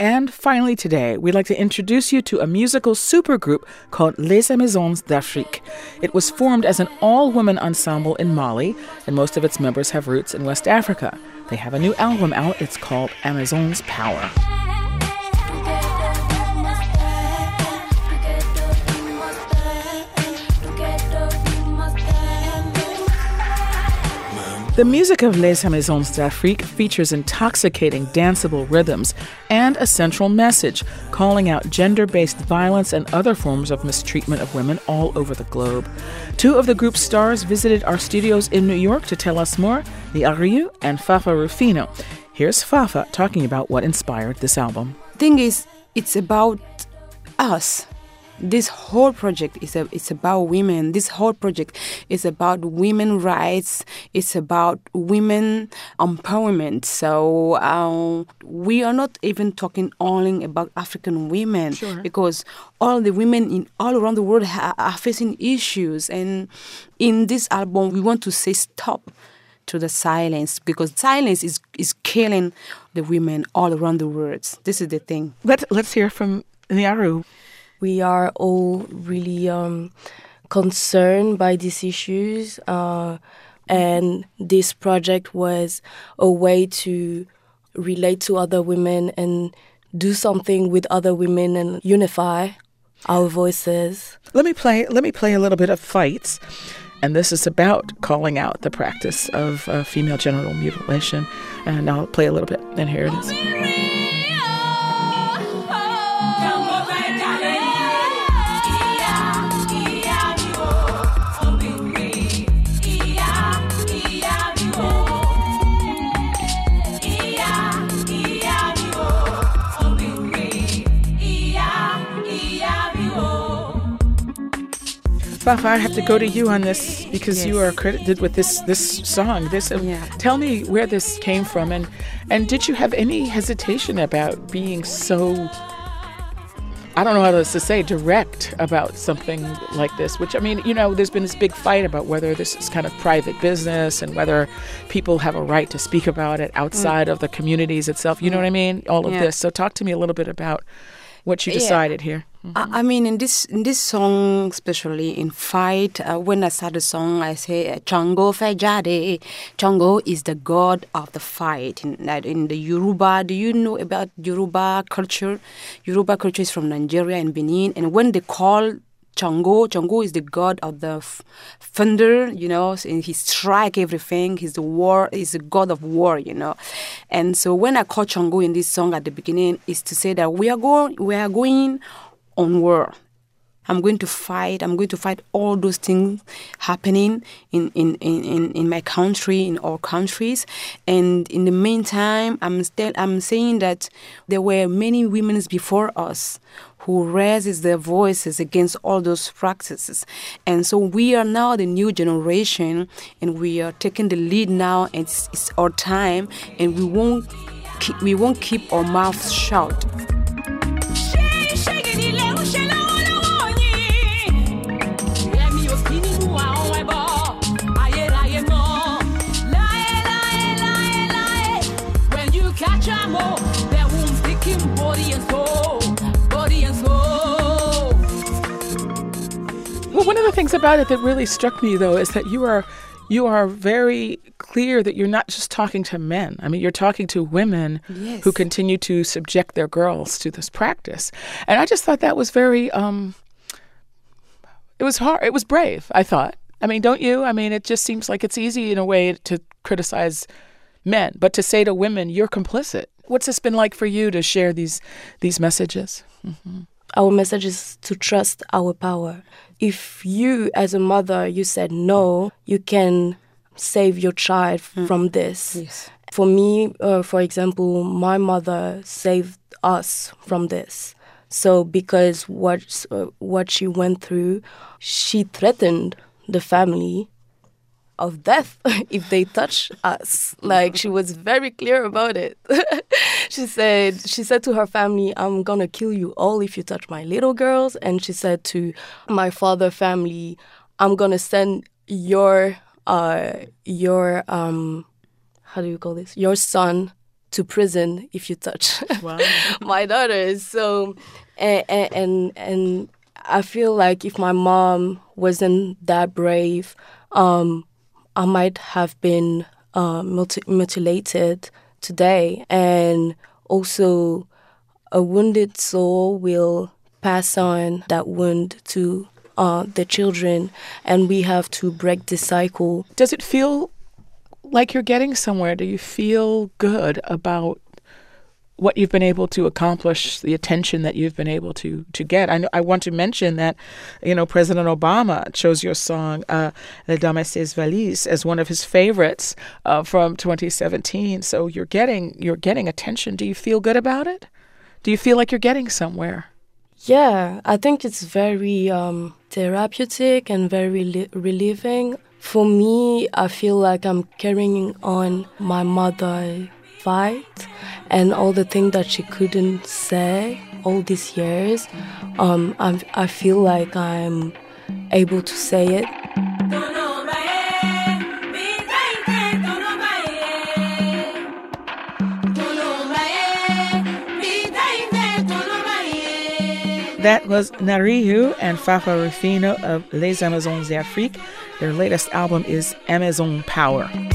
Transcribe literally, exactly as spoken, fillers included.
And finally today, we'd like to introduce you to a musical supergroup called Les Amazones d'Afrique. It was formed as an all-woman ensemble in Mali, and most of its members have roots in West Africa. They have a new album out. It's called Amazons Power. The music of Les Amazones d'Afrique features intoxicating, danceable rhythms and a central message calling out gender-based violence and other forms of mistreatment of women all over the globe. Two of the group's stars visited our studios in New York to tell us more, Niariu and Fafa Rufino. Here's Fafa talking about what inspired this album. The thing is, it's about us. This whole project is a, it's about women. This whole project is about women rights. It's about women empowerment. So uh, we are not even talking only about African women, sure. because all the women in all around the world ha- are facing issues. And in this album, we want to say stop to the silence, because silence is is killing the women all around the world. This is the thing. Let's let's hear from Niariu. We are all really um, concerned by these issues, uh, and this project was a way to relate to other women and do something with other women and unify our voices. Let me play. Let me play a little bit of Fights, and this is about calling out the practice of uh, female genital mutilation. And I'll play a little bit. And here it is. Fafa, I have to go to you on this because yes. you are credited with this this song. This, uh, yeah. Tell me where this came from, and and did you have any hesitation about being so, I don't know how to say, direct about something like this? Which, I mean, you know, there's been this big fight about whether this is kind of private business and whether people have a right to speak about it outside mm. of the communities itself. You know what I mean? All of yeah. this. So talk to me a little bit about what you decided yeah. here. Mm-hmm. I, I mean, in this in this song, especially in Fight, uh, when I start the song, I say, Chango Fejade. Chango is the god of the fight. In, in the Yoruba, do you know about Yoruba culture? Yoruba culture is from Nigeria and Benin. And when they call Chango, Chango is the god of the f- thunder, you know, and he strike everything. He's the war, he's the god of war, you know. And so when I call Chango in this song at the beginning, is to say that we are going, we are going on war. I'm going to fight. I'm going to fight all those things happening in, in, in, in my country, in all countries. And in the meantime, I'm still I'm saying that there were many women before us who raises their voices against all those practices. And so we are now the new generation, and we are taking the lead now, and it's, it's our time, and we won't keep, we won't keep our mouths shut. Well, one of the things about it that really struck me, though, is that you are you are very clear that you're not just talking to men. I mean, you're talking to women yes. who continue to subject their girls to this practice. And I just thought that was very, um, it was hard. It was brave, I thought. I mean, don't you? I mean, it just seems like it's easy in a way to criticize men, but to say to women, you're complicit. What's this been like for you to share these these messages? Mm-hmm. Our message is to trust our power. If you, as a mother, you said no, you can save your child mm. from this. Yes. For me, uh, for example, my mother saved us from this. So because what uh, what she went through, she threatened the family of death if they touch us. Like, she was very clear about it. She said she said to her family, I'm gonna kill you all if you touch my little girls. And she said to my father family, I'm gonna send your uh your um how do you call this? Your son to prison if you touch Wow. my daughters. So, and, and and I feel like if my mom wasn't that brave, um, I might have been uh, muti- mutilated today. And also, a wounded soul will pass on that wound to uh, the children, and we have to break the cycle. Does it feel like you're getting somewhere? Do you feel good about what you've been able to accomplish, the attention that you've been able to to get? I know, I want to mention that, you know, President Obama chose your song, uh, Les Dames et ses Valises, as one of his favorites uh, from twenty seventeen. So you're getting you're getting attention. Do you feel good about it? Do you feel like you're getting somewhere? Yeah, I think it's very um, therapeutic and very li- relieving. For me, I feel like I'm carrying on my mother's fight and all the things that she couldn't say all these years. Um, I'm, I feel like I'm able to say it. That was Nariyu and Fafa Rufino of Les Amazones d'Afrique. Their latest album is Amazon Power.